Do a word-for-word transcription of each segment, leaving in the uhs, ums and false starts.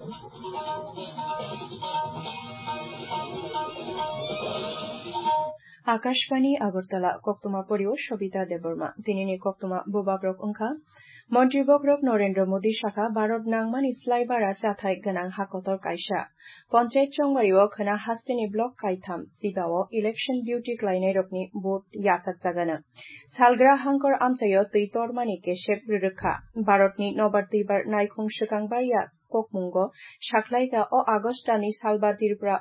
আকাশবাণী আগরতলা কক্তমা পরিও সবিতা দেববর্মা তিনি কক্তমা বুবাগ্রক ওংখা মন্ত্রী বগ্রক নরেন্দ্র মোদী শাখা ভারত নাংমান ইসলাইবারা চাথাই গনাং হাকতর কাইসা পঞ্চায়েত চংবারিও খনা হাস্তিনি ব্লক কাইথাম সিবাও ইলেকশন ডিউটি ক্লাইনাই রকনি ভোট ইয়াসাক জাগানো সালগ্রা হাংকর আমচাইও তৈ তরমানি কেশেব রুরুখা ভারতনি নবার দুইবার নাইখুং সুকাংবারিয়া kokmungo shaklaiga o agostani salba tirpra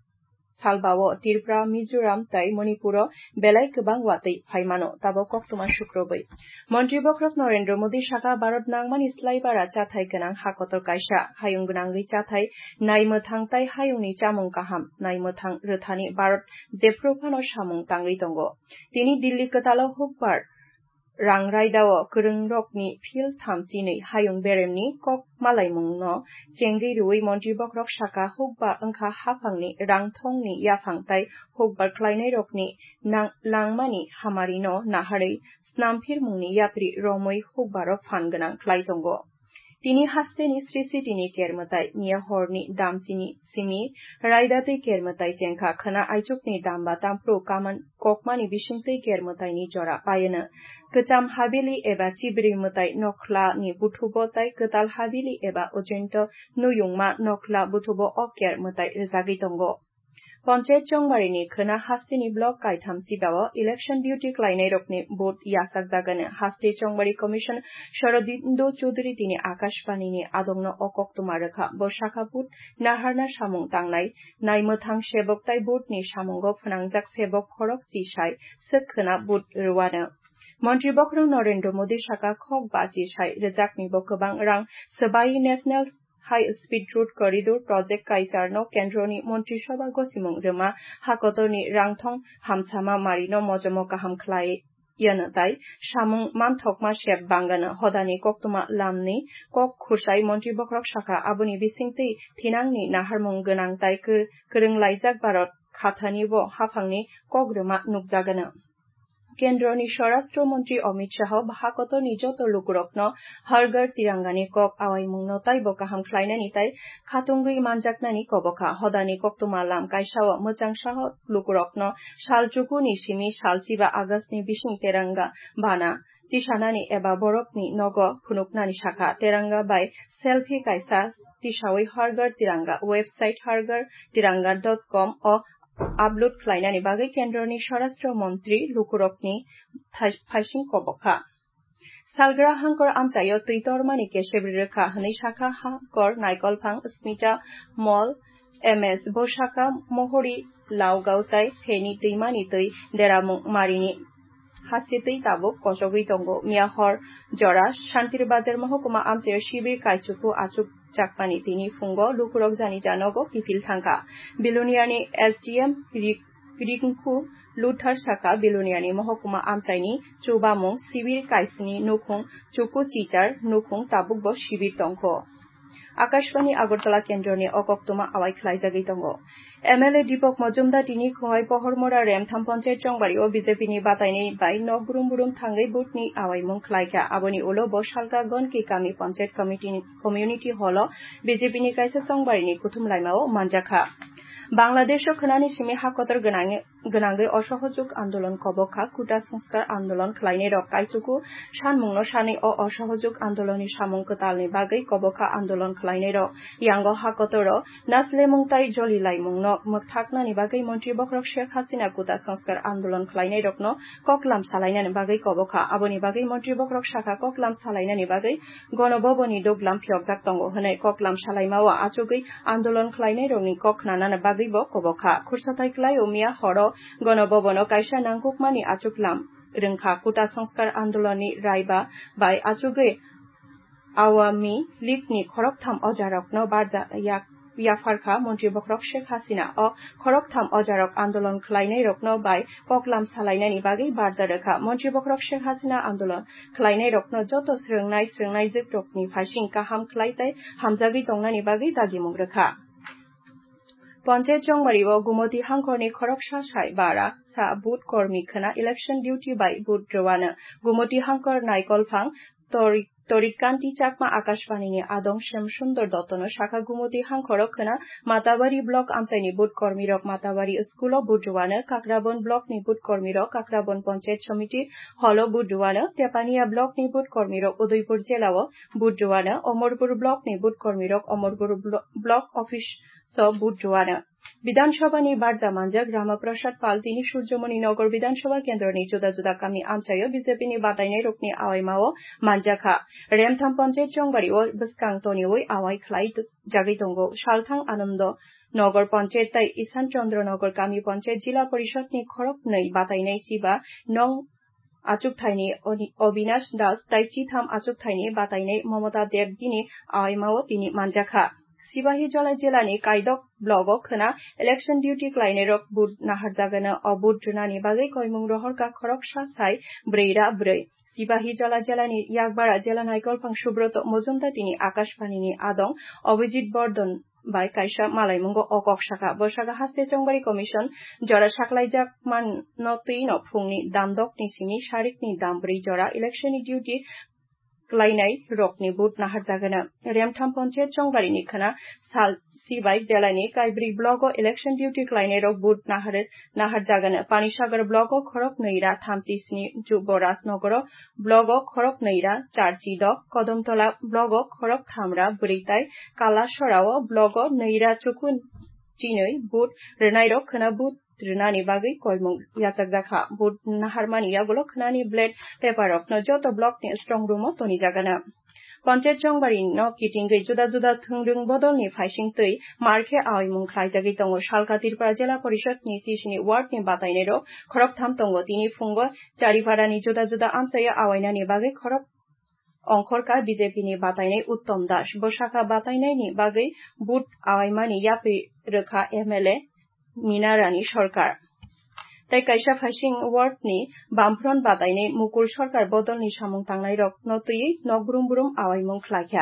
salbawo tirpra mizoram tai manipuro belai kebang watei phaimano tabo koktoma shukrobai মন্ত্রী বক্রক নরেন্দ্র মোদী শাখা ভারত নাংমান ইসলাইবারা চাথাই গনাং হাকতর কাইসা হায়ুং গনাংগৈ চাথাই নাইমোথাং তাই হায়ুংনি চামুং কাহাম নাইমোথাং রথানি ভারত জেফ্রোফানো সামুং তাঙ্গৈ তঙ্গ তিনি দিল্লি কতালো হুকবার Rangraidao Kurungrokni Phil Thamsinei Hayung Beremni Kok Malaimungno Chengri Rui Montri Bokrok Shaka Hukba Angka Hapangni Rangthongni Yafangtai Hukbar Kleinai Rokni Nang Langmani Hamarino Nahari Snampir Mungni Yapri Romoi Hukbaro Fanganang Klaitongo Tini Hasteni Sri Sitini Kermatai Nia Horni Damsini Simi Raidati Kermatai Chenka Khana Aichukni Damba Tampro Kaman Kokmani Bishingtei Kermatai Ni Jora Payana Ketam Habili Eba Chibri Mutai Nokla Ni Butubotai Ketal Habili Eba Ojento Nuyungma Nokla Butubo Oker Mutai Rizagitongo panchayat চংবারিনি খনা হাস্তিনি block কাইথাম সিবাও election duty ক্লাইনাই রকনি vote ইয়াসাক জাগানে হাস্তি চংবারি কমিশন শরদিন্দু চৌধুরী তিনি আকাশবাণীনি আদংন অকক্তমা রেখা বসাখা ভোট নাহারনা সামুং তাংনাই নাইমোথাং সেবক তাই ভোটনি সামুঙ্গ ফনাংজাক সেবক ফরক চিসাই সেখনা ভোট রুয়ানো মন্ত্রী বক্রং নরেন্দ্র মোদী শাখা খক বাজি সাই রেজাকনি বকবাং রাং সবাই national High Speed Road Corridor Project Kaisarno Kendroni Montri Soba Gosimung Rema Hakotoni Rangthong Hamsama Marino Mojomo Kaham Klai Yanatai Shamung Manthokma Shep Bangana Hodani Koktuma Lamni Kok Khursai Montri Bokrok Shaka Abuni Bisingti Tinangni Naharmung Ganang Tai Kurung Laizak Barot Khathani Bo Hafangni Kogruma Nukjagana কেন্দ্রনি স্বরাষ্ট্রমন্ত্রী অমিত শাহ ভাকত নিজত লুকুরকন হরগর তিরাঙ্গানি কক আওয়াইমুংন তাই বকাহাম খ্লাইনানি তাই খাতুঙ্গুই মানজাকনানি কবখা হদানি কক্তমা লাম কাইসাও মোচাং শাহ লুকুরকন শালচুকু নিসিমি শালচিবা আগস্টনি বিশিং তেরাঙ্গা বানা তিসানানি এবা বরকনি নগ ফুনুকনানি শাখা তেরাঙ্গা বাই সেলফি কাইসা তিসাওই হরগর তিরাঙ্গা ওয়েবসাইট হরগর তিরাঙ্গা ডট কম ও আপলোড খ্লাইনানি বাগৈ কেন্দ্রনি স্বরাষ্ট্র মন্ত্রী লুকুরকনি ফাইসিং কবখা সালগ্রা হাংকর আমচাইও তৈতরমানি কেশেবরি রেখা হनै শাখা হাংকর নাইকলফাং স্মিতা মল এমএস বসাকা মহরি লাউগাউতাই থেনি তৈমানি তৈ দেরামুং মারিনি হাসিতেই তাবুক কসগৈ তঙ্গ মিয়াহর জরা শান্তির বাজার মহকুমা আমচাইও শিবির কাইচুকু আচুক Jakmani tini fungo lukurok jani janogo kifil thangka biluniani S D M Rikinku Luthar Shaka biluniani mohokuma amchaini chubamung sibir kaisni nukhung chuku chichar nukhung tabukbo shibir tongko Akashbani Agartala Kendroni Okoktoma Awai Khlaijagei tongo M L A Dipok Mojumdar tini khongai pohormora remtham panchayat chongbari o B J P ni bataini bai nok burum burum thangai butni awaimung khlaika aboni ulo bosalka gonki kami panchayat committee community hall B J P ni kaisa chongbari ni kuthum laimao manjakha Bangladesh ও খনানি সিমি হাকতর গনাঙে গনাঙে অসহযোগ আন্দোলন কবখা কুটা সংস্কার আন্দোলন খ্লাইনে রকাইসুকু সানমুংনো সানি ও অসহযোগ আন্দোলনি সামুং কতালনি বাগৈ কবখা আন্দোলন খ্লাইনে র ইয়াঙ্গ হাকতর নাসলে মুংতাই জলিলাই মুংনো মথাকনানি বাগৈ মন্ত্রী বক্রক শেখ হাসিনা কুটা সংস্কার আন্দোলন খ্লাইনে রকনো ককলাম সালাইনানি বাগৈ কবখা আবনি বাগৈ মন্ত্রী বক্রক শাখা ককলাম সালাইনানি বাগৈ গণভবনি ডগলাম ফিয়কজাক তঙ্গ হনে ককলাম সালাইমাওয়া আচুগৈ আন্দোলন খ্লাইনে রংনি কখনানানা বাগৈব কবখা খুরসাতাই ক্লাই ও মিয়া হর গণভবন কাইসা নাংকুকমানি আচুকলাম রংখা কুটা সংস্কার আন্দোলনী রাইবা বাই আচুগে আওয়ামী লীগনি খরকথাম অজারকনো বারজা ইয়াফারখা মন্ত্রী বক্রক শেখ হাসিনা ও খরকথাম অজারক আন্দোলন খ্লাইনাই রকনো বাই ককলাম সালাইনানি বাগৈ বারজা রেখা মন্ত্রী বক্রক শেখ হাসিনা আন্দোলন খ্লাইনাই রকনো যত স্রংনাই স্রংনাই জিকরকনি ফাইসিং কাহাম খ্লাইতাই হামজাগৈ তংনানি বাগৈ দাগিমুং রেখা পঞ্চায়েত চংবারি ও গুমতি হাংকরনি খরকসা সাই বারা সা বুট কর্মী খনা ইলেকশন ডিউটি বাই বুট রওয়ানা গুমতি হাংকর নাইকলফাং Toritkanti Chakma Akashvanini Adong Shem Sundar Dottono Shaka Gumoti Hankorok Khana Matawari Block Amsaini Bud Kormirok Matawari School of Budjuana Kakrabon Block Ni Bud Kormirok Kakrabon Ponchet Committee Holo Budjuana Tepania Block Ni Bud Kormirok Udaipur Jelawo Budjuana Omorpur Block Ni Bud Kormirok Omorpur Block Office So Budjuana বিধানসভা নির্বাচন মানজা গ্রাম প্রসাদ পাল তিনি সূর্যমণি নগর বিধানসভা কেন্দ্র নি জুদা জুদা কামি আমচাयो BJP নি বাতাইনাय রকনি আওয়াইমাও মানজাখা রেমথাম পঞ্চায়েত জংবারি ও বসকাং তনিওই আওয়াই খ্লাই জাগै দंगो সালথাং আনন্দ নগর পঞ্চায়েত তাই ইসান চন্দ্র নগর কামি পঞ্চায়েত জিলা পরিষদ নি খরক नै বাতাইনাय চিবা নং আচুকথাইনি অবিনাশ দাস তাই চিথাম আচুকথাইনি বাতাইনাय মমতা দেব বিনি আওয়াইমাও তিনি মানজাখা Sibahi Jola Jelani Kaidok Blogo Khana Election Duty Klainerok Bud Naharzagana or Bud Junani Bagay Koimung Rohorka Korok Shasai Breira Brey Sibahi Jola Jelani Yagbara Jelanaikol Pang Shubroto Mozumtatini Akashpanini Adong Obijit Bordon by Kaisha Malaimungo Okok Shaka Boshaga Haste Chongbari Commission Jora Shaklaijak Man Notino Pungni Damdok Nisimi Sharik Ni Dambri Jora Election Duty Klainai Rokni Bud Naharzagana Remtham Ponchet Chongbarini Khana Sal Sibai Jelani Kaibri Blogo Election Duty Klainai Rok Bud Nahar Naharzagana Panishagar Blogo Khorok Neira Thamtisni Juboras Nogoro Blogo Khorok Neira Charchi Dok Kodomtola Blogo Khorok Thamra Britai Kala Shorao Blogo Neira Chukun Chinoi Bud Renairo Khana Bud Trinani Bagay Koimung Yatsakzakha Bud Naharmani Yagulo Knani Blade Paperok No Joto Block Ni Strong Room Toni Jagana Ponchet Jongbari No Kitingay Juda Juda Thungrung Bodol Ni Faishing Tui Marke Aoimung Khlai Jagay Tongo Shalkatir Prajela Porishad Ni Sishni Ward Ni Batainero Khorok Tham Tongo Tini Fungo Charipara Ni Juda Juda Amsaya Awaina Ni Bagay Khorok অংখরকা BJP নি বাতাইনাই উত্তম দাস বসাকা বাতাইনাই নি বাগৈ বুট আওয়াইমানি ইয়াপি রেখা MLA মিনারানি সরকার তাই কাইসা ফাইসিং word নি বামফ্রন্ট বাতাইনাই মুকুল সরকার বদল নি সামুং তাংনাই রকনতুই নগরুম বুরুম আওয়াইমুং খ্লাইখা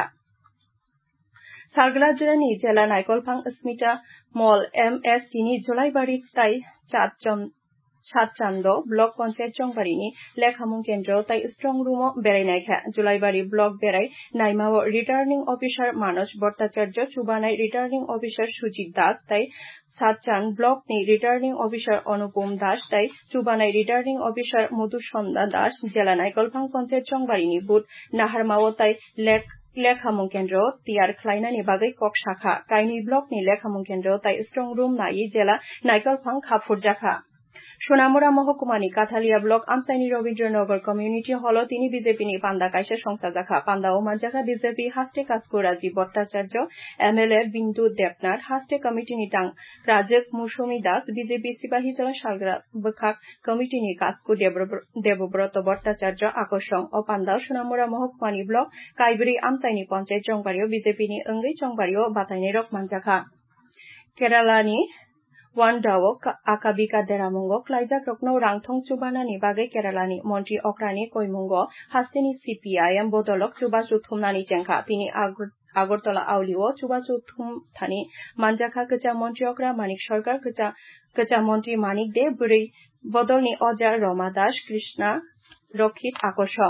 সারগলা জেলানি জেলা নাইকলফাং স্মিতা মল এম এস তিনি জুলাইবাড়ি তাই চারজন সাতচান্দ ব্লক পঞ্চায়েত জংবারিনি লেখামুং কেন্দ্র তাই স্ট্রং রুম বেড়াইনাইখা জুলাইবাড়ি ব্লক বেড়াই নাইমাও রিটার্নিং অফিসার মানস ভট্টাচার্য চুবানাই রিটার্নিং অফিসার সুজিত দাস তাই সাতচান ব্লক নি রিটার্নিং অফিসার অনুপম দাস তাই চুবানাই রিটার্নিং অফিসার মধুসন্দা দাস জেলা নাইকলফাং পঞ্চায়েত জংবারিনি বুট নাহারমাও তাই লেখ লেখামুং কেন্দ্র তিয়ার খ্লাইনানি বাগৈ কক শাখা কাইনি ব্লক নি লেখামুং কেন্দ্র তাই স্ট্রং রুম নাই জেলা নাইকলফাং খাফুরজাখা সোনামুড়া মহকুমানি কাথালিয়া ব্লক আমসাইনি রবীন্দ্রনগর কমিউনিটি হল তিনি বিজেপি নি পান্দা কাইসা সংসারজাখা পান্দা ও মানজাখা বিজেপি হাস্টে কাসকো রাজীব ভট্টাচার্য এমএলএ বিন্দু দেবনাথ হাস্টে কমিটি নি টাং রাজক মৌসুমী দাস বিজেপি সিপাহী জেলা সালগ্রা বখাক কমিটি নি কাসকো দেবব্রত ভট্টাচার্য আকর্ষণ ও পান্দা সোনামুড়া মহকুমানি ব্লক কাইবরি আমসাইনি পঞ্চায়েত জংবাড়িও বিজেপি নি অঙ্গৈ জংবাড়িও বাতাইনাই রক মানজাখা কেরালানি Wandao Akabika Deramungo, Klaijak Rokno Rangthong Chubana Bagay Keralani, Monti Okrani Koimungo, Hastini C P I M Bodolok Chubasu Thumnani Chenka, Pini Agortola Aulio, Chubasu Thum Thani, Manjaka Kacha Monti Okra, Manik Sarkar Kacha Kacha Monti Manik De Buri, Bodolni Oja Romadash Krishna, Rokhit Akosho.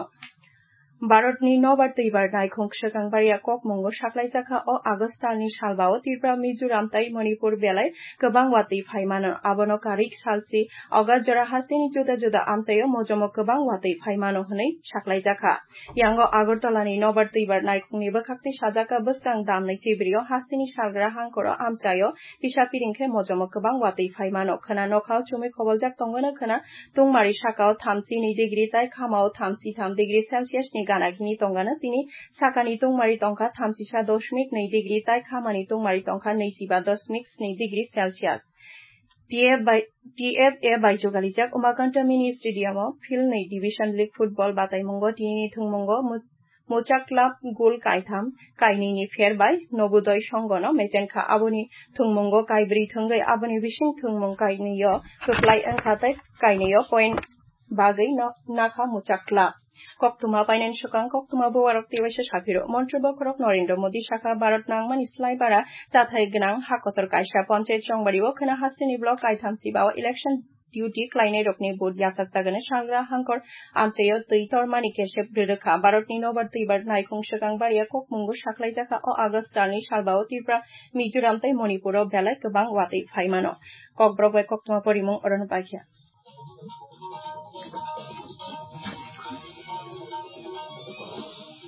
ভারতনি নবার দুইবার নাইখং সেকাংবারিয়া ককমঙ্গ সাকলাইজাখা ও আগস্টাलनि सालबाव त्रिपुरा मिजोराम ताई मणिपुर बेलाय गोबां वातै फाइमानो आबनो कारिक सालसि अगा जरा हास्तिनि जुदा जुदा आमसायो मजमो गोबां वातै फाइमानो हनै साकलाइजाखा यांगो आगरतलानि नबार दुइबार नाइखंनि बखाक्ति साजाका बसकां दामनै सिब्रियो हास्तिनि सालग्रा हांखरो आमचायो पिसा पिरिंखे मजमो गोबां वातै फाइमानो खोना नखाव चुमै खबलजाक तंगनो खोना तुंगमारि साकाव थामसि नै डिग्री ताई खामाव थामसि थाम डिग्री सेलसियास नि गानागिनी तंगानो तिनि साकानि तुंगमारि तंका थामसिसा दशमिक नै डिग्री ताई खामानि तुंगमारि तंका नैजिबा दशमिक स्नि डिग्री सेलसियास টিএফএ বাইজোগালিজাক উমাকান্ত মিনি স্টেডিয়ামও ফিল नै ডিভিশন लीग फुटबल बाताइमंगो तिनि थुंगमंगो मोचा क्लाब गोल काइथाम काइनिनि फेरबाय नबोदय संगनो मेजेनखा आबोनि थुंगमंगो काइब्रि थंगै आबोनि बिसिं थुंगमंग काइनियो खोख्लाय अंखाताय काइनियो पॉइंट बागै नाखा मोचा क्लाब कक्तुमा फाइनेंस सुकां कक्तुमा बोवारक तेवैसे साफिरो मन्त्री बखरक नरेंद्र मोदी शाखा भारत नांगमान इस्लाइबारा जाथाय गोनां हाकतर काइसा पञ्चायत जंबारिओ खोना हास्तिनि ब्लक काइथाम सिबाव इलेक्शन डिउटी क्लाइनाय रकनि बुट यासाक जागोन सांग्रा हांकर आमसेयो तै तरमानि केसेब रोखा भारतनि नबार तैबार नायखं सगां बारिया ककमुंगु साख्लायजाखा अ आगस्ट दानि सालबाव त्रिपुरा मिजोराम तै मणिपुराव बेलाय गोबां वातै फाइमानो ककब्रक कक्तमा परिमुं अरन पाइखिया